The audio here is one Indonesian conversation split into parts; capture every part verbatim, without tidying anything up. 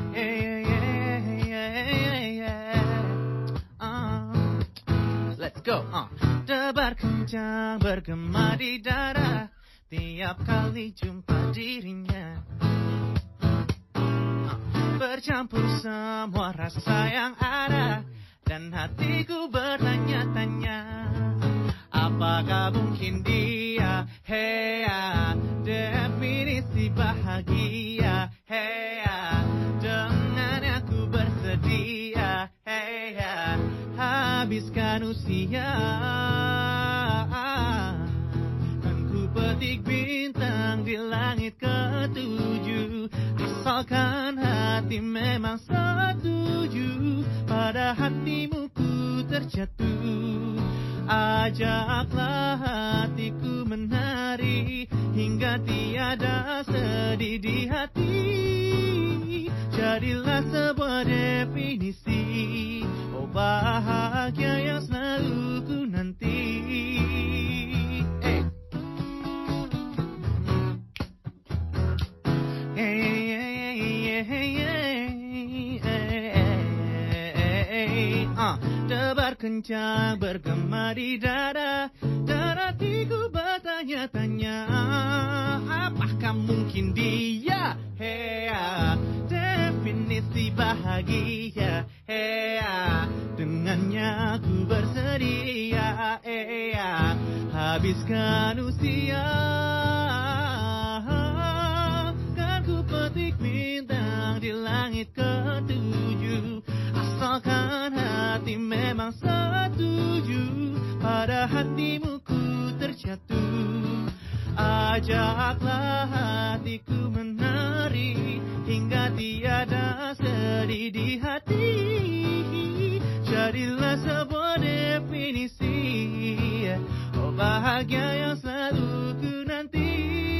yeah, yeah, yeah, yeah. Uh, let's go. Uh. Debar kencang bergema di dada tiap kali jumpa dirinya. Uh, bercampur semua rasa yang ada dan hatiku bertanya-tanya, apakah mungkin dia, hey ya, definisi bahagia, hey ya, dengannya aku bersedia, hey ya, habiskan usia, kan ku petik bintang di langit ketujuh, asalkan hati memang setuju, pada hatimu ku terjatuh. Ajaklah hatiku menari hingga tiada sedih di hati. Jadilah sebuah definisi, oh bahagia yang selalu ku nanti. Hey. Hey, hey, hey, hey, hey. Uh, debar kencang bergema di dada dan hatiku bertanya-tanya, apakah mungkin dia, hey ya, definisi bahagia, hey ya, dengannya aku bersedia, hey ya, habiskan usia, kan ku petik bintang di langit ketujuh, asalkan hati memang setuju, pada hatimu ku terjatuh. Ajaklah hatiku menari hingga tiada sedih di hati. Jadilah sebuah definisi, oh bahagia yang selalu ku nanti.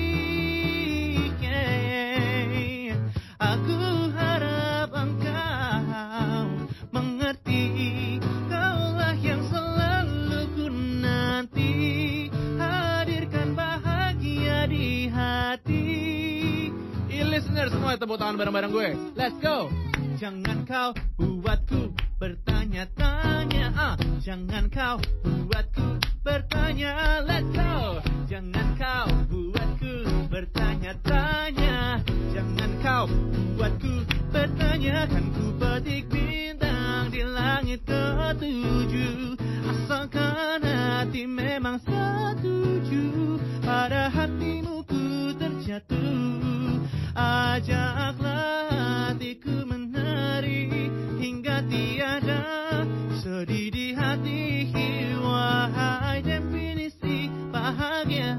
Yeah. Aku harap engkau mengerti, kaulah yang selalu ku nanti, hadirkan bahagia di hati. Listener semua tepuk tangan bareng-bareng gue. Let's go. Jangan kau buatku bertanya-tanya, ah. Jangan kau buatku bertanya. Let's go. Jangan kau buatku bertanya-tanya. Jangan kau buatku bertanya, kan ku petik bintang di langit ketujuh, asalkan hati memang setuju, pada hatimu ku terjatuh. Ajaklah hatiku menari hingga tiada sedih di hati. Wahai definisi bahagia,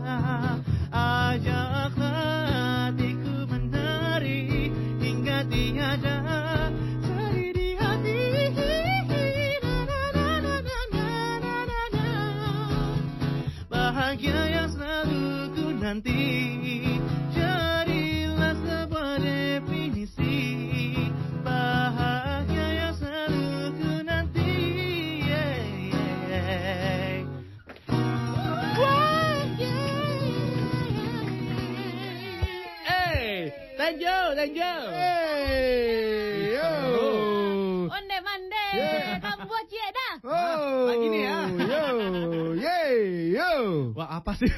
ajaklah hatiku menari hingga tiada sedih di hati. Bahagia yang selalu ku nanti. Jadilah sebuah definisi, bahagia yang selalu ku nanti. Yeah, yeah. Wah, yeah. Hey, Tanjo, Tanjo. Hey, yo. Onde mande, Yeah. kambuat cie dah. Oh, lagi nih ya. Yo, yay, yo. Wah, apa sih?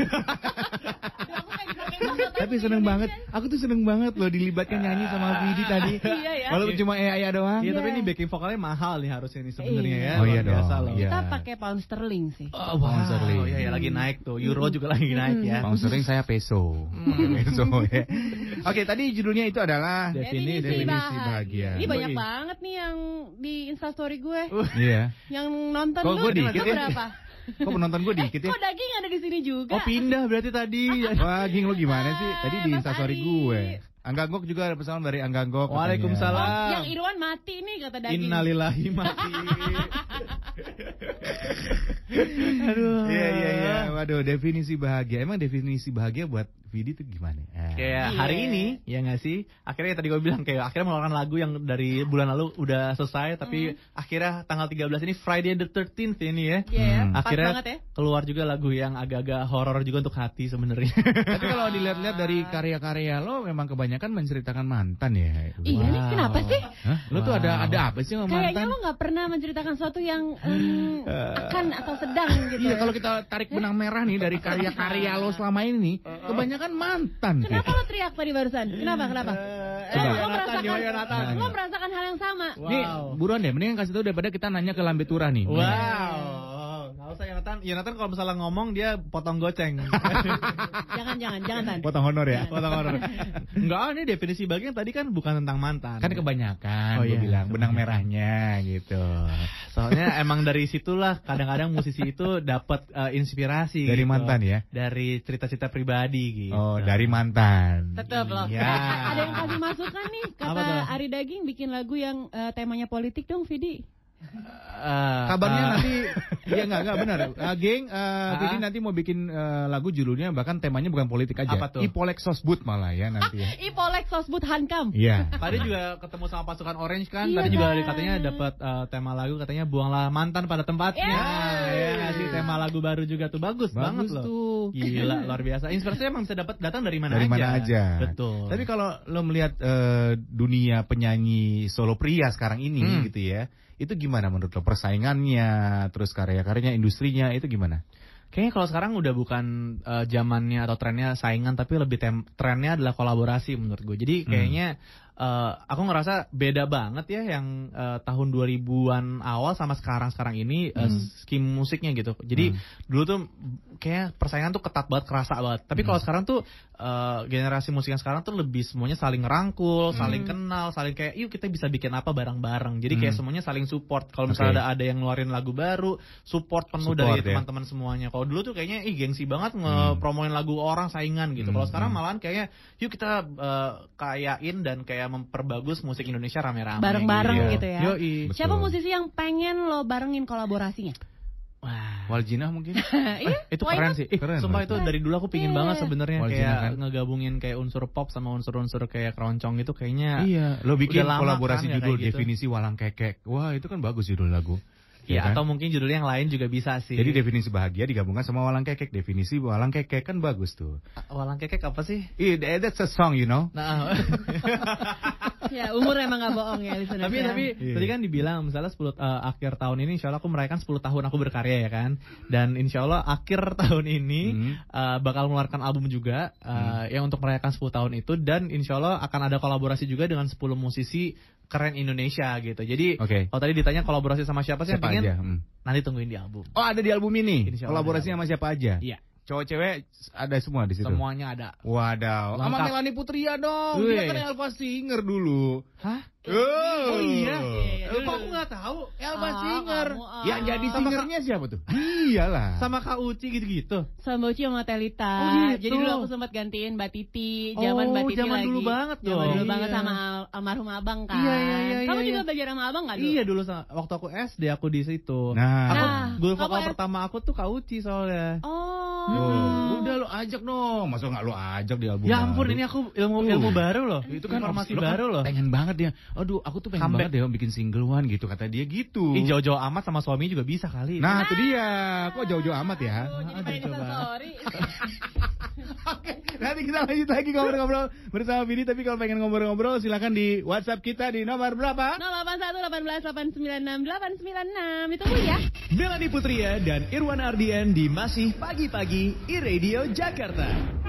Tapi seneng banget. Aku tuh seneng banget loh dilibatkan nyanyi sama Vidi tadi. Iya ya. Walaupun cuma Ea doang. Iya, tapi Iya. ini backing vokalnya mahal nih harusnya nih sebenarnya ya. Oh, iya Luar biasa dong, loh. iya. Kita pakai pound sterling sih. Oh, wow. Pound sterling. Oh, iya, iya, lagi naik tuh. Euro juga lagi naik ya. Pound sterling saya peso. Peso ya. Oke, tadi judulnya itu adalah Definisi definisi bahagia. Ini banyak Wih. banget nih yang di Instastory gue. Iya. Yang nonton Kok lu, gue dikit lu ya? berapa? Kok penonton gue dikit Eh, ya? kok daging ada di sini juga? Oh, pindah berarti tadi. Wah, Ging lo gimana sih? Tadi di Mas Instastory Ari. gue. Angga Gok juga ada pesan dari Angga Gok. katanya. Waalaikumsalam. Oh, yang Irwan mati nih kata daging. Innalillahi mati. Aduh. Iya iya iya. Waduh, definisi bahagia. Emang definisi bahagia buat Vidi tuh gimana? Ah. Kayak hari ini, ya nggak sih? Akhirnya tadi gue bilang kayak akhirnya mengeluarkan lagu yang dari bulan lalu udah selesai, tapi Mm. akhirnya tanggal tiga belas ini Friday the thirteenth ini ya. Iya, ya, Hmm. pas Akhirnya banget ya. keluar juga lagu yang agak-agak horor juga untuk hati sebenarnya. Tapi kalau dilihat-lihat dari karya-karya lo memang kebanyakan menceritakan mantan ya. Iya nih, kenapa sih? Hah? Lo tuh ada Wow. ada apa sih sama Kayaknya mantan? lo nggak pernah menceritakan sesuatu yang em, akan atau sedang gitu. Iya, kalau kita tarik benang merah nih dari karya-karya lo selama ini, kebanyakan mantan. Kenapa lo teriak tadi barusan? Kenapa? Kenapa? Eh, Lo, lo Yonatan, merasakan, gimana Yonatan? lo merasakan hal yang sama. Wow. Nih, buruan deh, mendingan kasih tahu daripada kita nanya ke Lambe Turah nih. Wow. Nggak usah Yonatan. Yonatan kalau misalnya ngomong dia potong goceng. Jangan, jangan, jangan Tan. Potong honor ya. Potong horor. Enggak, ini definisi bagian tadi kan bukan tentang mantan. Kan kebanyakan, Oh, gue iya. bilang benang merahnya gitu. Soalnya emang dari situlah kadang-kadang musisi itu dapat eh, inspirasi Dari gitu. mantan ya? Dari cerita-cerita pribadi gitu. Oh, dari mantan. Tetap loh. Iya. Ada yang kasih masukan nih, Apa tuh? kata Ari Daging bikin lagu yang eh, temanya politik dong, Vidi. Eh, Kabarnya eh, nanti ya enggak enggak benar. Uh, geng, uh, Vidi nanti mau bikin uh, lagu judulnya bahkan temanya bukan politik aja. Apa tuh? Ipolek Sosbud malah ya nanti ya. Ipolek Sosbud Hankam. Iya. Tadi juga ketemu sama pasukan Orange kan. Iya Tadi juga kan. katanya dapat eh, tema lagu katanya buanglah mantan pada tempatnya. Yeay. Ya ngasih tema lagu baru juga tuh bagus, banget Bagus loh. tuh. Gila, luar biasa. Inspirasinya emang bisa dapat datang dari mana Dari aja. mana aja. Betul. Tapi kalau lo melihat uh, dunia penyanyi solo pria sekarang ini Hmm. gitu ya, itu gimana menurut lo persaingannya, terus karya-karyanya, industrinya itu gimana? Kayaknya kalau sekarang udah bukan eh, zamannya atau trennya saingan, tapi lebih tem- trennya adalah kolaborasi menurut gue. Jadi kayaknya eh, aku ngerasa beda banget ya yang eh, tahun dua ribuan awal sama sekarang-sekarang ini eh, skim musiknya gitu. Jadi dulu tuh kayak persaingan tuh ketat banget, kerasa banget. Tapi kalau sekarang tuh eh, generasi musik yang sekarang tuh lebih semuanya saling ngerangkul, saling kenal, saling kayak yuk kita bisa bikin apa bareng-bareng. Jadi kayak semuanya saling support. Kalau misalnya Oke. ada ada yang ngeluarin lagu baru, support penuh Support, dari ya. teman-teman semuanya. Kalau dulu tuh kayaknya ih gengsi banget ngepromoin lagu orang saingan gitu. Kalau Hmm, sekarang hmm. malahan kayaknya yuk kita eh, kayain dan kayak memperbagus musik Indonesia rame-rame. Bareng-bareng Iya. gitu ya. Yoi. Betul. Siapa musisi yang pengen lo barengin kolaborasinya? Wah. Waljinah mungkin? Iya, Itu why keren not? sih. Ih, Keren, sumpah keren. itu dari dulu aku pingin Iya. banget sebenarnya Waljina kayak kan? ngegabungin kayak unsur pop sama unsur-unsur kayak keroncong gitu kayaknya. Iya, lo bikin udah lama kolaborasi kan ya judul kayak gitu. definisi walang kekek. Wah, itu kan bagus judul lagu. Iya, kan? atau mungkin judulnya yang lain juga bisa sih. Jadi definisi bahagia digabungkan sama walang kekek. Definisi walang kekek kan bagus tuh. Walang kekek apa sih? Iya, that's a song, you know. Nah, Ya, umur emang gak bohong ya listeners tapi ya. tapi Iya. tadi kan dibilang misalnya sepuluh eh, akhir tahun ini insya Allah aku merayakan sepuluh tahun aku berkarya ya kan. Dan insya Allah akhir tahun ini Hmm. eh, bakal mengeluarkan album juga eh, yang untuk merayakan sepuluh tahun itu, dan insya Allah akan ada kolaborasi juga dengan sepuluh musisi keren Indonesia gitu. Jadi Oke. kalau tadi ditanya kolaborasi sama siapa sih yang Siapa pengen, aja? Hmm. nanti tungguin di album. Oh, ada di album ini. Insya Allah Kolaborasinya sama siapa aja? Iya, Cowok cewek ada semua di situ. semuanya ada. Wadaw. Sama Lengkap. Melanie Putria dong. Wih. Dia kan Elva Singer dulu. Hah? Oh, Oh iya. iya, Eh, iya. kok aku nggak tahu. Elva Ah, Singer. kamu, ah. Yang jadi Sama singernya siapa tuh? Iyalah. Sama Kak Uci gitu-gitu. Sama Boci sama Telita. Oh, gitu. Jadi dulu aku sempat gantiin Mbak Titi, zaman Oh, Mbak Titi zaman lagi. dulu banget Zaman dong. dulu banget Iya. sama al- almarhum abang kan. Iya, iya, iya, Kamu iya, juga iya. belajar sama abang gak dulu? Iya dulu sama- waktu aku S D aku di situ. Nah. Aku Nah, guru kamu vokal S- pertama aku tuh Kak Uci soalnya. Oh. Oh, udah lo ajak dong. Masa nggak lo ajak di album? Ya ampun, baru? ini aku ilmu Tuh. ilmu baru loh. Itu kan informasi lo kan baru loh. Pengen banget dia. Aduh, aku tuh pengen Comeback. banget deh bikin single one gitu kata dia gitu. Ih, jauh-jauh amat sama suami juga bisa kali. Nah, itu dia. Kok jauh-jauh amat ya? Aduh, jadi Aduh, pengen coba. sorry. Oke, nanti kita lanjut lagi ngobrol-ngobrol bersama Vidi. Tapi kalau pengen ngobrol-ngobrol silakan di WhatsApp kita di nomor berapa? nol delapan satu delapan belas delapan sembilan enam delapan sembilan enam. Ditunggu ya. Melanie Putria dan Irwan Ardian di Masih Pagi-Pagi iRadio Jakarta.